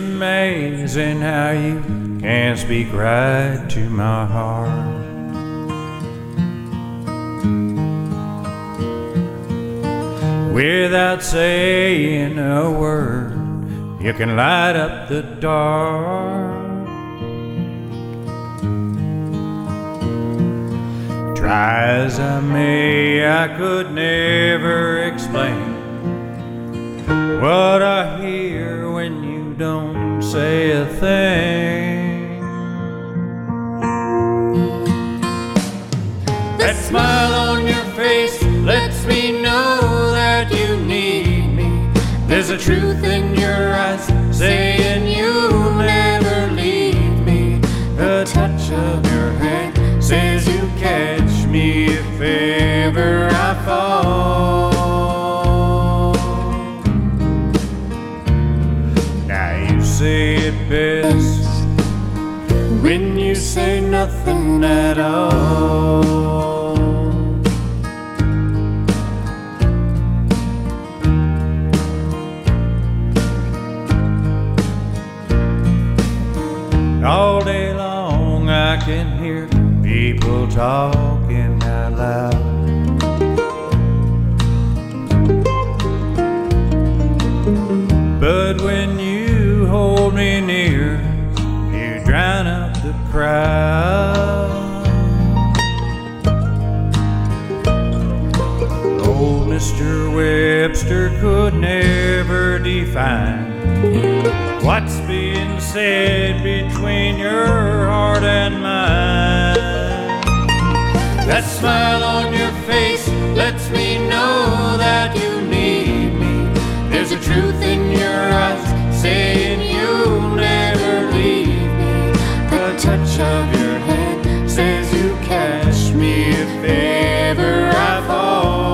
amazing how you can speak right to my heart. Without saying a word, you can light up the dark. Try as I may, I could never explain what I hear when you don't say a thing. That smile on your face lets me know that you need me. There's a truth in your eyes saying you'll never leave me. The touch of your hand says you catch me if ever I fall. Now you say it best when you say nothing at all. All day long I can hear people talking out loud. But when you hold me near, you drown out the crowd. Old Mr. Webster could never define what's being said between your heart and mine. That smile on your face lets me know that you need me. There's a truth in your eyes saying you'll never leave me. The touch of your hand says you catch me if ever I fall.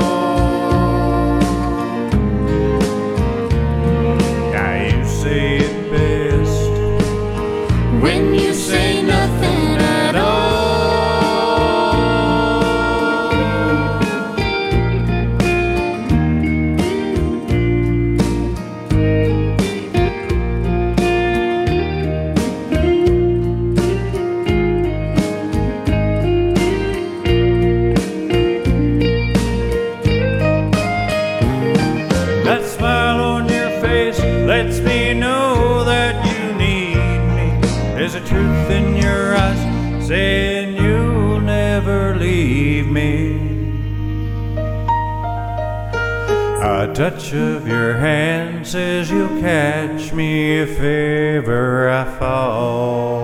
Now you say it best when you say nothing at all. That smile on your face lets me know that you need me. There's a truth in your eyes saying you'll never leave me. A touch of your hand says you'll catch me if ever I fall.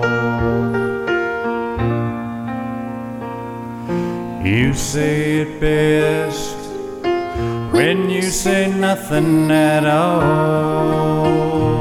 You say it best when you say nothing at all.